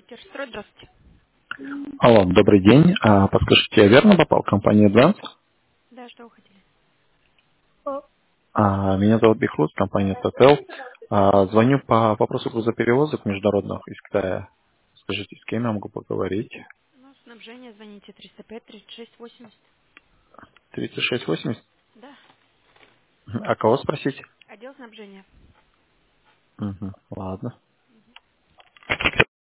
Кирстрой, здравствуйте. Алло, добрый день. Подскажите, я верно попал в компанию Advance? Да, что вы хотели? Меня зовут Бихрус, компания Total. Звоню по вопросу грузоперевозок международных из Китая. Скажите, с кем я могу поговорить? Ну, снабжение, звоните 305-36-80. 3680? Да, А кого спросить? отдел снабжения. Мгм, ладно.